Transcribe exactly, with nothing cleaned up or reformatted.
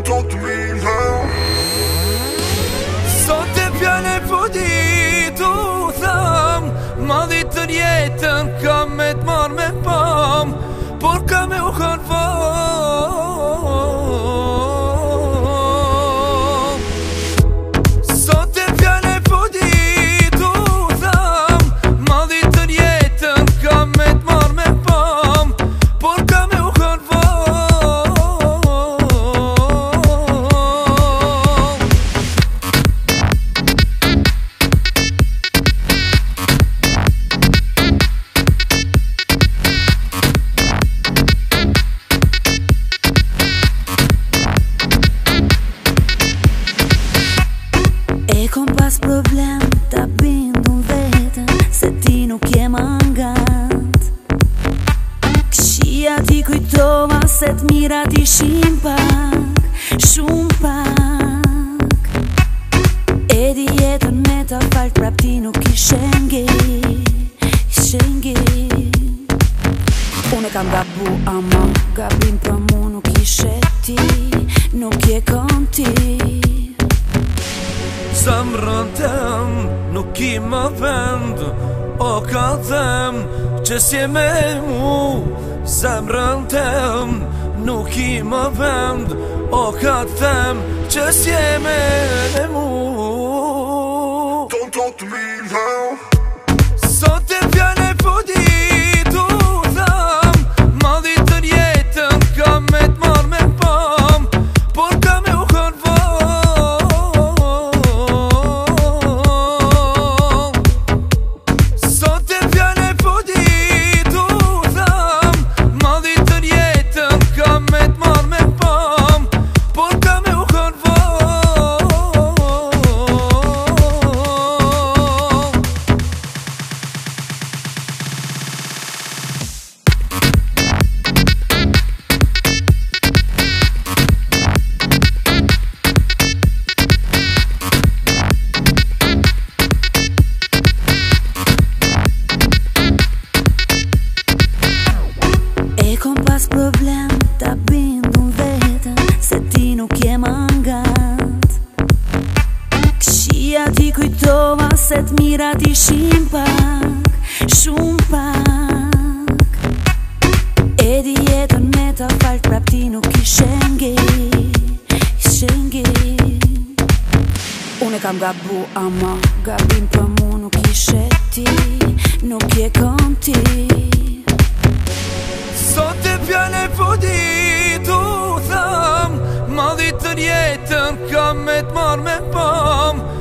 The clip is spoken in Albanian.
Don't leave now. Sot e pjane po ditu tham, madhit të rjetën kam me t'mar me pam, por kam me u harfam. Sot e pjane po ditu tham, madhit të rjetën kam me t'mar me pam, por kam me u harfam. Kom pas problem ta bindun vetën se ti nuk je mangat. Këshia ti kujtova se t'mirat ishin pak, shumë pak. E di jetën me ta falt prap ti nuk ishe nge, ishe nge. Unë kam gabu ama gabim për mu nuk ishe ti, nuk je kom ti. Zemrën tem nuk i më vend, o ka them që s'je me mu. Zemrën tem nuk i më vend, o ka them që s'je me mu. Don't talk to me now. Sot e pjane po ditu tham, madhit të rjetën kam me t'mar me pam, por kam me u harfam. Kom pas problem ta bindun vetën se ti nuk je mangat. Këshia ti kujtova se t'mirat ishin pak, shumë pak. E di jetën me ta falt prap ti nuk ishe nge, ishe nge. Unë kam gabu ama gabim për mu nuk ishe ti, nuk je kom ti. Sot e pjane po ditu tham, madhit të rjetën kam me t'mar me pam,